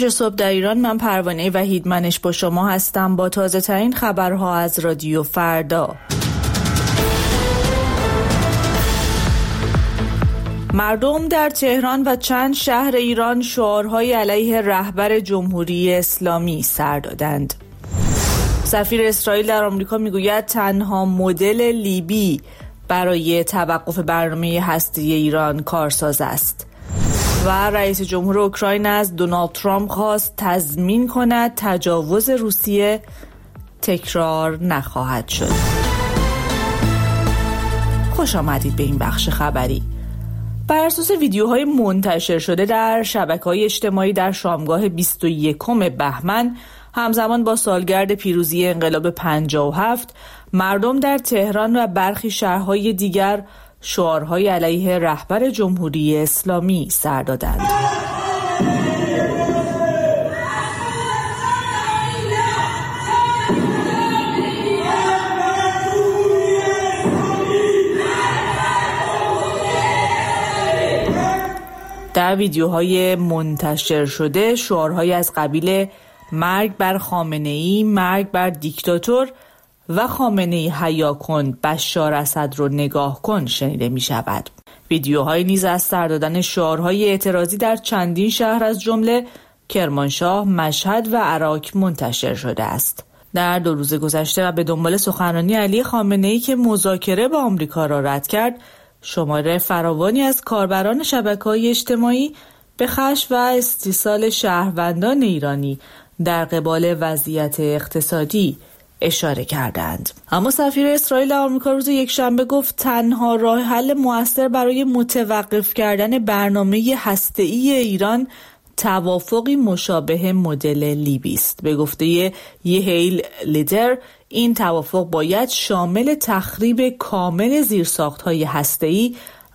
صبح در ایران، من پروانه وحیدمنش با شما هستم با تازه ترین خبرها از رادیو فردا. مردم در تهران و چند شهر ایران شعارهای علیه رهبر جمهوری اسلامی سر دادند. سفیر اسرائیل در آمریکا میگوید تنها مدل لیبی برای توقف برنامه هسته‌ای ایران کارساز است. و رئیس جمهور اوکراین از دونالد ترامپ خواست تضمین کند تجاوز روسیه تکرار نخواهد شد. خوش آمدید به این بخش خبری. بر اساس ویدیوهای منتشر شده در شبکه‌های اجتماعی در شامگاه 21 بهمن همزمان با سالگرد پیروزی انقلاب 57 مردم در تهران و برخی شهرهای دیگر شعارهای علیه رهبر جمهوری اسلامی سر دادند. در ویدیوهای منتشر شده شعارهای از قبیل مرگ بر خامنه‌ای، مرگ بر دیکتاتور و خامنه‌ای حیا کن، بشار اسد رو نگاه کن شنیده می شود. ویدیوهای نیز از سر دادن شعارهای اعتراضی در چندین شهر از جمله کرمانشاه، مشهد و عراق منتشر شده است. در 2 روز گذشته و به دنبال سخنرانی علی خامنه‌ای که مذاکره با آمریکا را رد کرد، شمار فراوانی از کاربران شبکه‌های اجتماعی به خشم و استیصال شهروندان ایرانی در قبال وضعیت اقتصادی اشاره کردند. اما سفیر اسرائیل در آمریکا روز یکشنبه گفت تنها راه حل مؤثر برای متوقف کردن برنامه هسته‌ای ایران توافقی مشابه مدل لیبی است. به گفته یهیل لیدر این توافق باید شامل تخریب کامل زیرساخت‌های هسته‌ای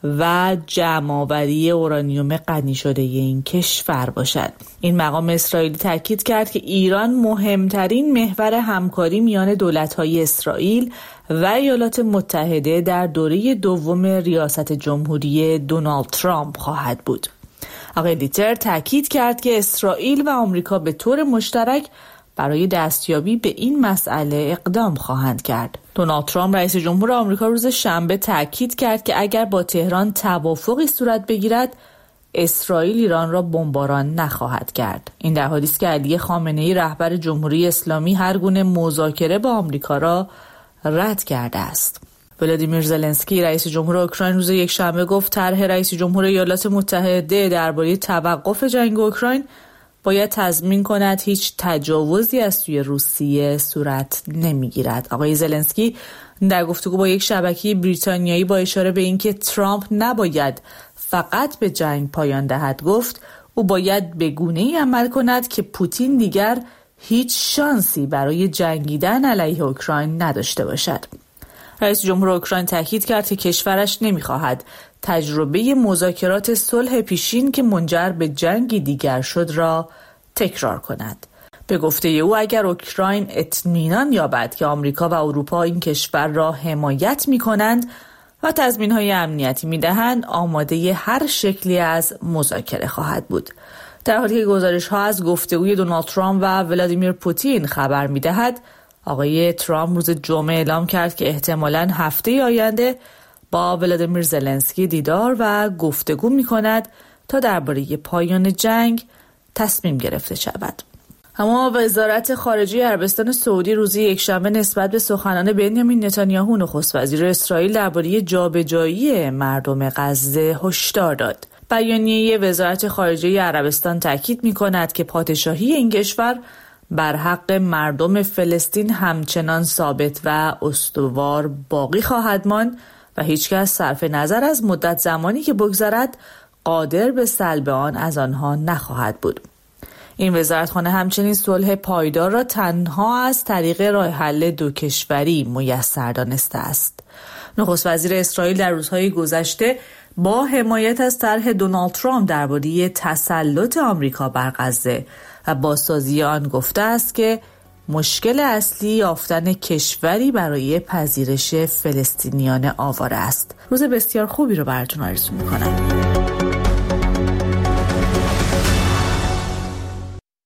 و جمع‌آوری اورانیوم غنی شده این کشور باشد. این مقام اسرائیلی تاکید کرد که ایران مهمترین محور همکاری میان دولت‌های اسرائیل و ایالات متحده در دوره دوم ریاست جمهوری دونالد ترامپ خواهد بود. آقای لیتر تاکید کرد که اسرائیل و آمریکا به طور مشترک برای دستیابی به این مسئله اقدام خواهند کرد. دونالد ترامپ رئیس جمهور آمریکا روز شنبه تاکید کرد که اگر با تهران توافقی صورت بگیرد، اسرائیل ایران را بمباران نخواهد کرد. این در حالی است که علی خامنه‌ای رهبر جمهوری اسلامی هر گونه مذاکره با آمریکا را رد کرده است. ولادیمیر زلنسکی رئیس جمهور اوکراین روز یکشنبه گفت طرح رئیس جمهور ایالات متحده درباره توقف جنگ اوکراین باید تضمین کند هیچ تجاوزی از سوی روسیه صورت نمیگیرد. آقای زلنسکی در گفتگو با یک شبکه بریتانیایی با اشاره به اینکه ترامپ نباید فقط به جنگ پایان دهد گفت او باید به گونه‌ای عمل کند که پوتین دیگر هیچ شانسی برای جنگیدن علیه اوکراین نداشته باشد. رئیس جمهور اوکراین تاکید کرد که کشورش نمی‌خواهد تجربه مذاکرات صلح پیشین که منجر به جنگی دیگر شد را تکرار کند. به گفته او اگر اوکراین اطمینان یابد که آمریکا و اروپا این کشور را حمایت می‌کنند و تضمین‌های امنیتی می‌دهند، آماده هر شکلی از مذاکره خواهد بود. در حالی که گزارش‌ها از گفتگوی دونالد ترامپ و ولادیمیر پوتین خبر می‌دهد، آقای ترامپ روز جمعه اعلام کرد که احتمالاً هفته آینده با ولادیمیر زلنسکی دیدار و گفتگو می‌کند تا درباره پایان جنگ تصمیم گرفته شود. اما وزارت خارجه عربستان سعودی روز یکشنبه نسبت به سخنان بنیامین نتانیاهو نخست وزیر اسرائیل درباره جابجایی مردم غزه هشدار داد. بیانیه وزارت خارجه عربستان تاکید می‌کند که پادشاهی این کشور بر حق مردم فلسطین همچنان ثابت و استوار باقی خواهد ماند و هیچکس صرف نظر از مدت زمانی که بگذرد قادر به سلب آن از آنها نخواهد بود. این وزارتخانه همچنین صلح پایدار را تنها از طریق راه حل دو کشوری میسر دانسته است. نخست وزیر اسرائیل در روزهای گذشته با حمایت از طرح دونالد ترامپ درباره تسلط آمریکا بر غزه و بازسازی آن گفته است که مشکل اصلی یافتن کشوری برای پذیرش فلسطینیان آواره است. روز بسیار خوبی رو براتون آرزو می‌کنم.